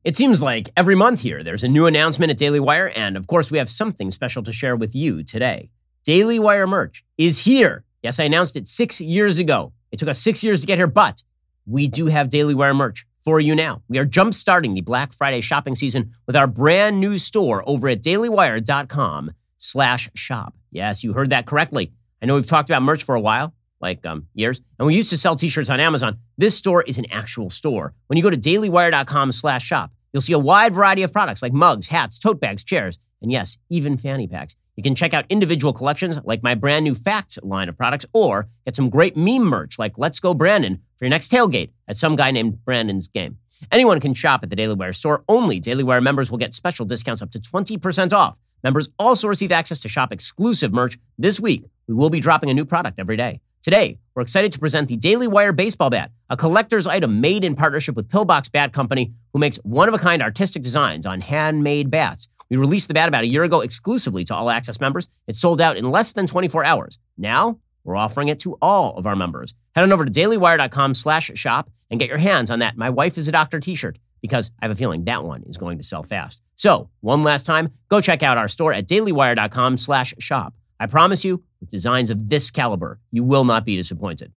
It seems like every month here, there's a new announcement at Daily Wire, and of course, we have something special to share with you today. Daily Wire merch is here. Yes, I announced it 6 years ago. It took us 6 years to get here, but we do have Daily Wire merch for you now. We are jump-starting the Black Friday shopping season with our brand new store over at dailywire.com/shop. Yes, you heard that correctly. I know we've talked about merch for a while, like years, and we used to sell t-shirts on Amazon. This store is an actual store. When you go to dailywire.com/shop, you'll see a wide variety of products like mugs, hats, tote bags, chairs, and yes, even fanny packs. You can check out individual collections like my brand new Facts line of products, or get some great meme merch like Let's Go Brandon for your next tailgate at some guy named Brandon's game. Anyone can shop at the Daily Wire store. Only Daily Wire members will get special discounts up to 20% off. Members also receive access to shop exclusive merch. This week, we will be dropping a new product every day. Today, we're excited to present the Daily Wire baseball bat, a collector's item made in partnership with Pillbox Bat Company, who makes one-of-a-kind artistic designs on handmade bats. We released the bat about a year ago exclusively to All Access members. It sold out in less than 24 hours. Now, we're offering it to all of our members. Head on over to dailywire.com/shop and get your hands on that My Wife is a Doctor t-shirt, because I have a feeling that one is going to sell fast. So, one last time, go check out our store at dailywire.com/shop. I promise you, with designs of this caliber, you will not be disappointed.